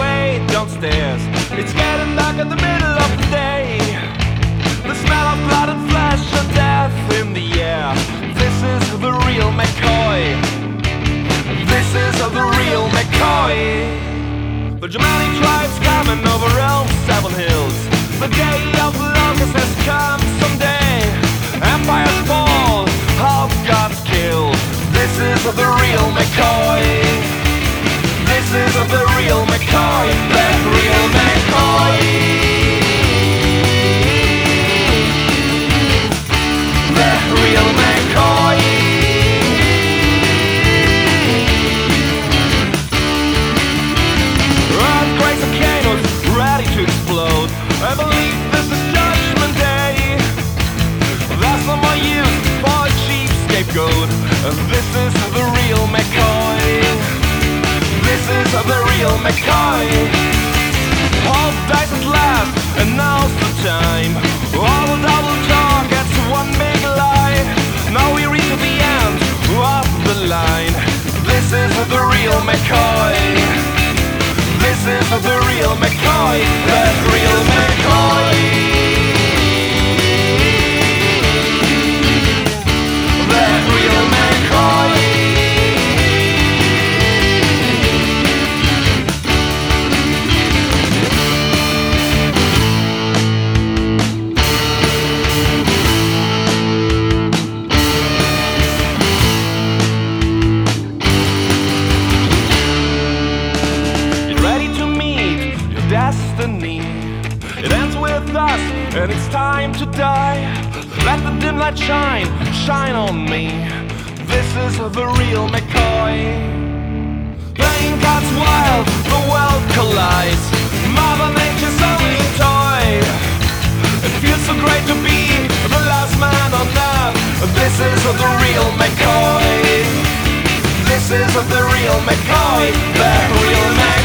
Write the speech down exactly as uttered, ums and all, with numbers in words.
way downstairs. It's getting dark in the middle of the day. The smell of blood and flesh and death in the air. This is the real McCoy. This is the real McCoy. The Germanic tribes coming over Elm Seven Hills. The day of locusts has come someday. Empires fall, half gods killed. This is the real McCoy. This is the real McCoy. The real McCoy. The real McCoy. Earthquakes and volcanoes ready to explode. I believe this is Judgment Day. That's not my use for a cheap scapegoat. This is the real McCoy. This is the real McCoy. Hope dies at last, and now's the time. All the double talk, it's one big lie. Now we reach the end of the line. This is the real McCoy. This is the real McCoy. The real McCoy. The real McCoy. Destiny. It ends with us, and it's time to die. Let the dim light shine, shine on me. This is the real McCoy. Playing cards wild, the world collides. Mother Nature's only toy. It feels so great to be the last man on earth. This is the real McCoy. This is the real McCoy. The real McCoy.